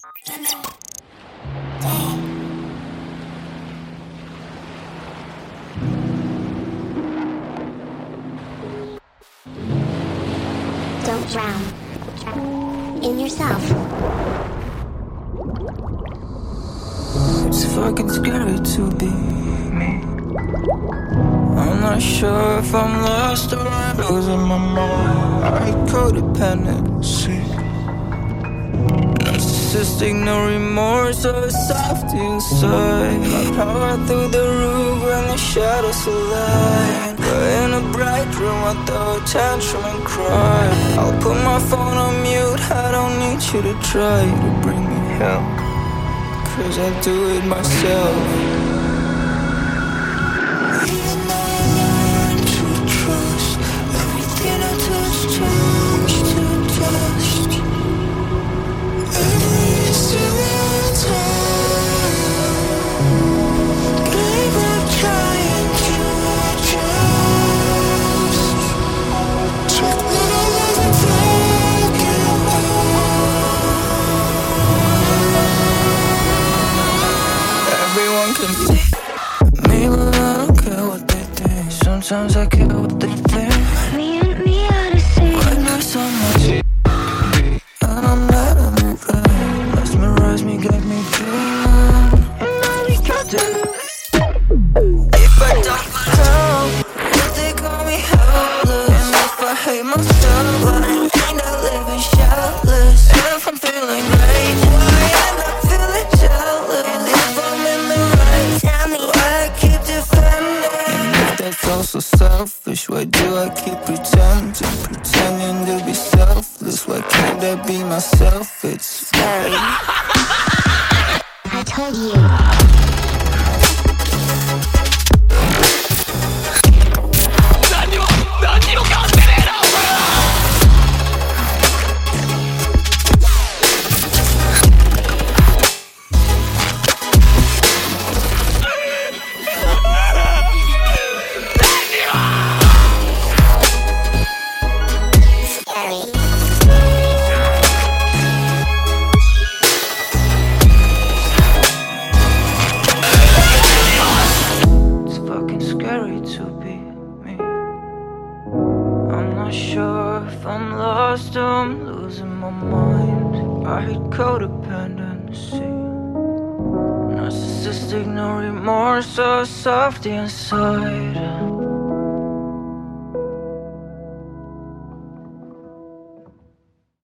Don't drown in yourself. It's fucking scary to be me. I'm not sure if I'm lost or I'm losing my mind. I hate codependency. Narcissistic, no remorse, so soft inside. My power through the roof when the shadows align. We're in a bright room, I throw a tantrum and cry. I'll put my phone on mute, I don't need you to try to bring me help, 'cause I do it myself. Even though I learn to trust, everything I touch turns to dust. Every single time, gave up trying to adjust. Check that I wasn't taking Everyone can see me, but I don't care what they think. Sometimes I care what they think. Me and me out of sync. When there's so much and I'm letting it rain. Mesmerize me, get me dreaming. And I'll be captain. If I don't help, if they call me helpless, and if I hate myself, I end up living shellless. And if I'm feeling great, why am I feeling jealous? And if I'm in the right, tell me why I keep defending. And if that's also selfish, why do I keep pretending to be selfless? Why can't I be myself? It's scary. I told you. It's fucking scary to be me. I'm not sure if I'm lost or I'm losing my mind. I hate codependency. Narcissistic, no remorse, so soft inside.